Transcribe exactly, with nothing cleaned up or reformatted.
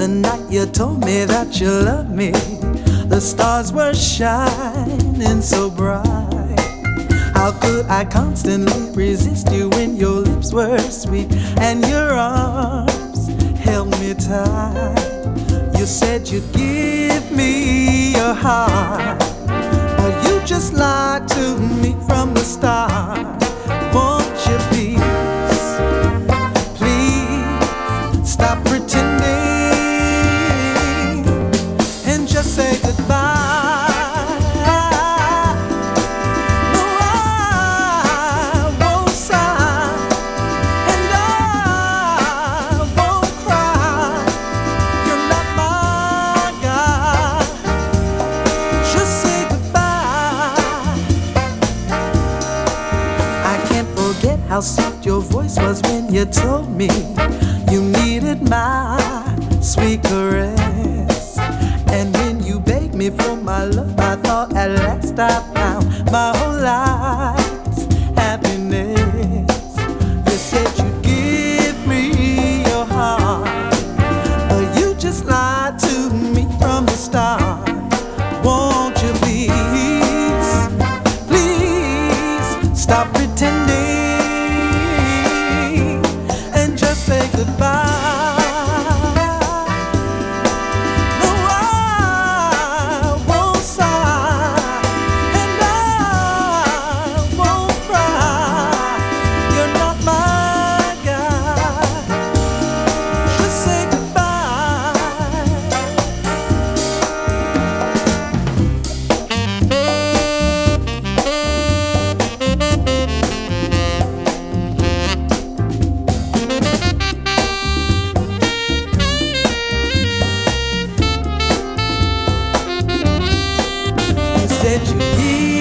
the night you told me that you loved me, the stars were shining so bright. How could I constantly resist you when your lips were sweet and your arms held me tight? You said you'd give me your heart, but you just lied to me from the start. Won't you please, please stop pretending and just say goodbye? How soft your voice was when you told me you needed my sweet caress. And when you begged me for my love, I thought at last I found my whole life's happiness. You said you'd give me your heart, but you just lied to me from the start. Won't you please, please stop pretending and just say goodbye? No, I won't sigh and I won't cry. You're not my guy. Just say goodbye. You said you'd give